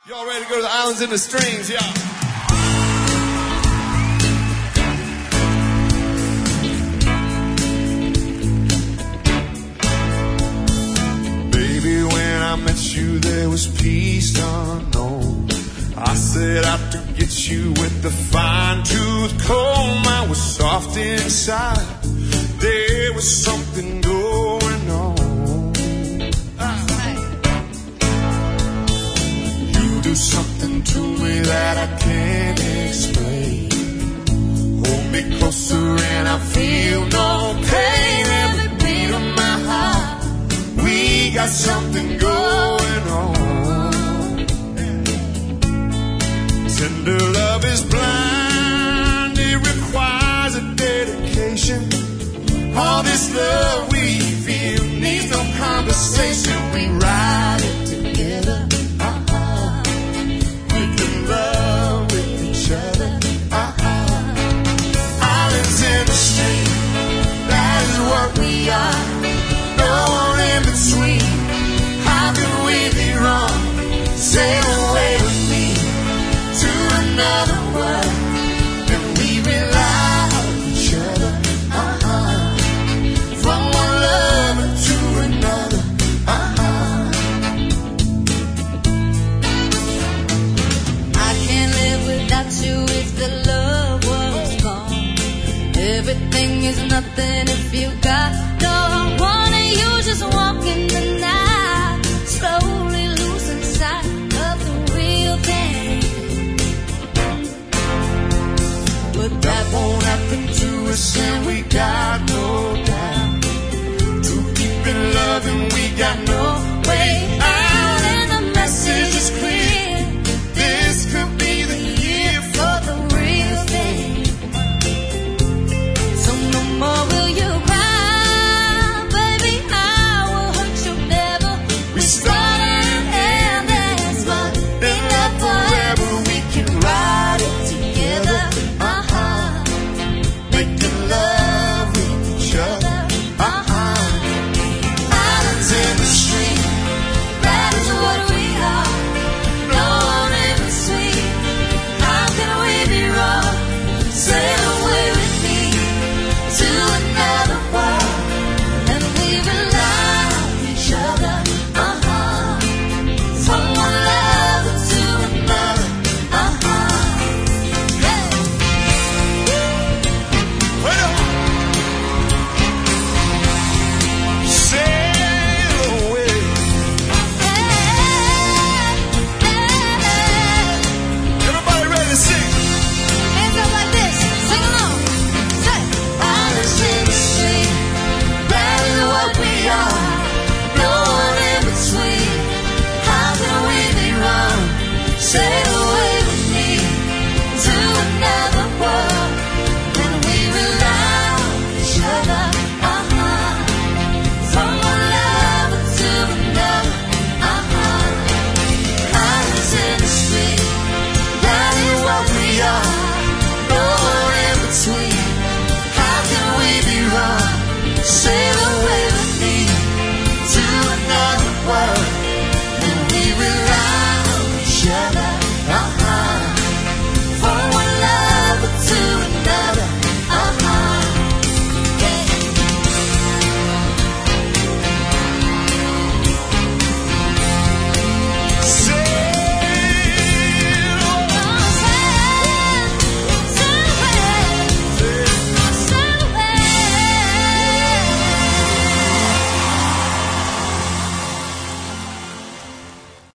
Y'all ready to go to the islands and the strings, yeah. Baby, when I met you, there was peace unknown. I set out to get you with the fine-tooth comb. I was soft inside. There was something going on. You do something to me that I can't explain. Hold me closer and I feel no pain. Every beat of my heart, we got something going on. Tender love is blind, it requires a dedication. All this love we feel needs no conversation. We ride it together, making love with each other. Islands in the stream, that is what we are. No one in between. How could we be wrong? Sail away with me to another world, and we rely on each other. From one lover to another. I can't live without you if the love was gone. Everything is nothing if you